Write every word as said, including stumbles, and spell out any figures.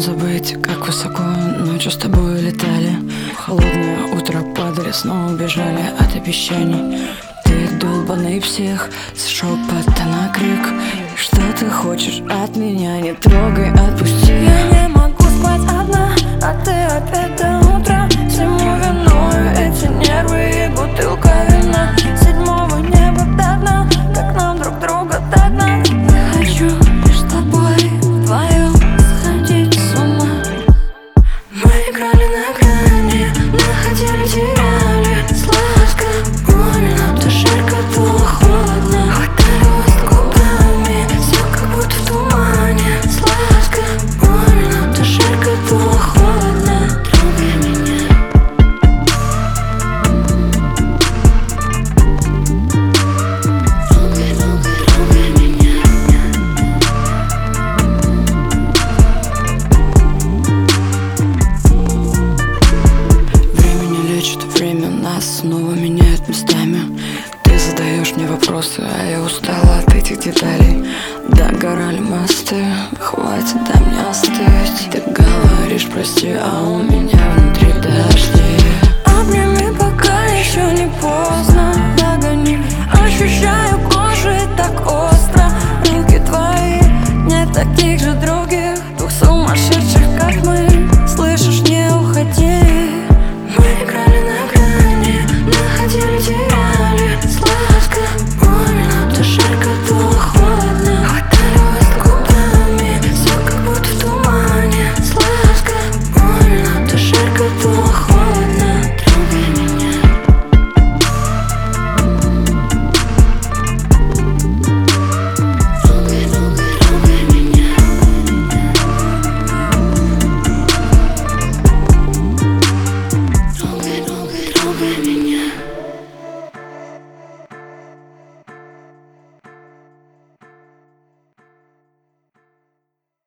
забыть, как высоко ночью с тобой летали. В холодное утро падали, снова убежали от обещаний. Ты долбаный псих, с шепота на крик. Что ты хочешь от меня? Не трогай, отпусти. Я не могу спать одна, а ты опять до утра. Всему виною эти нервы и бутылка вина. Седьмого неба до дна, как нам друг друга догнать. Я хочу лишь с тобой вдвоем сходить с ума. Мы играли на грани, находили, теряли. Сладко, больно, то жарко, то холодно. Хватали воздух губами, все как будто в тумане. Сладко, больно, то жарко, то холодно. Трогай меня. Трогай, трогай, трогай меня. Время не лечит, время нас снова меняет местами. Ты задаешь мне вопросы, а я устала от этих деталей. Догорали мосты, хватит, дай мне остыть. Ты говоришь прости, а у меня внутри дожди. Обними, пока еще не поздно. Догони, ощущаю.